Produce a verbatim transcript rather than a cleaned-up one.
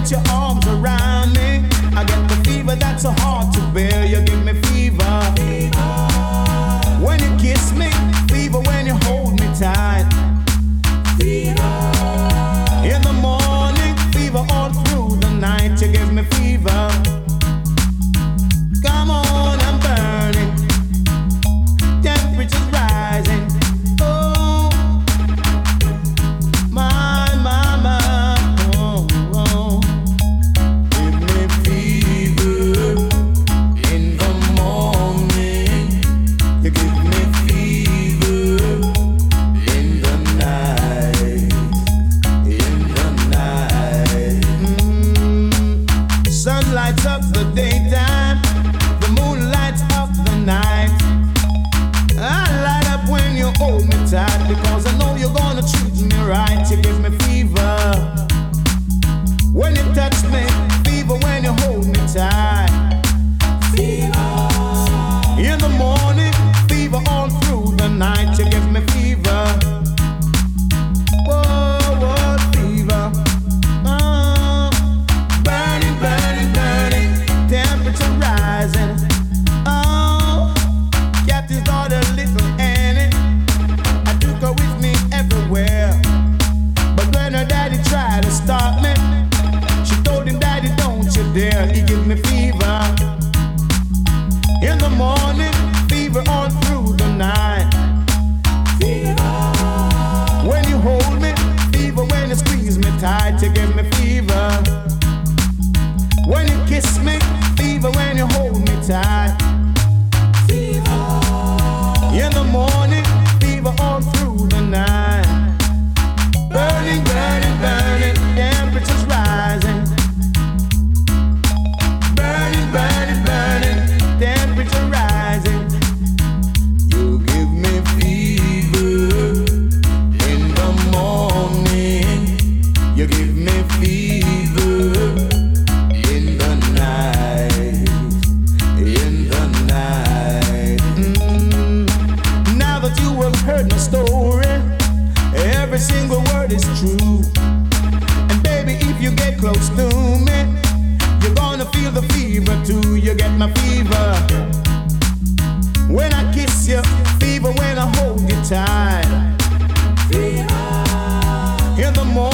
put your arms around me, I get the fever that's so hard to bear. You give me fever. When you kiss me, fever when you hold me tight. In the morning, fever all through the night. You give me fever. Come on, I'm burning. Temperature's rising. Oh, my, my, my. Oh, oh. Give me fever in the morning. You give me fever in the night. In the night. Mm. Sun lights up the daytime. The moon lights up the night. I light up when you hold me tight, because I know you're gonna treat me right. You give me fever when you touch me, fever when you hold me tight. Fever in the morning, fever all through the night. You give me fever. Whoa, whoa, fever. Oh, burning, burning, burning, temperature rising. Oh, Captain's daughter, little Annie, I took her with me everywhere. But when her daddy tried to stop me, she told him, Daddy, don't you dare. He give me fever in the morning, fever all through the night. Fever when you hold me, fever when you squeeze me tight. You give me fever when you kiss me, fever when you hold me tight. Fever in the morning, fever all through the night. Burning, burning, burning, temperature's rising. Burning, burning, burning, temperature rising. You give me fever in the morning. You give me fever in the night. In the night. Mm. Now that you have heard my story, every single word is true. And baby, if you get close to me, you're gonna feel the fever too. You get my fever when I kiss you, fever when I hold you tight. Fever in the morning.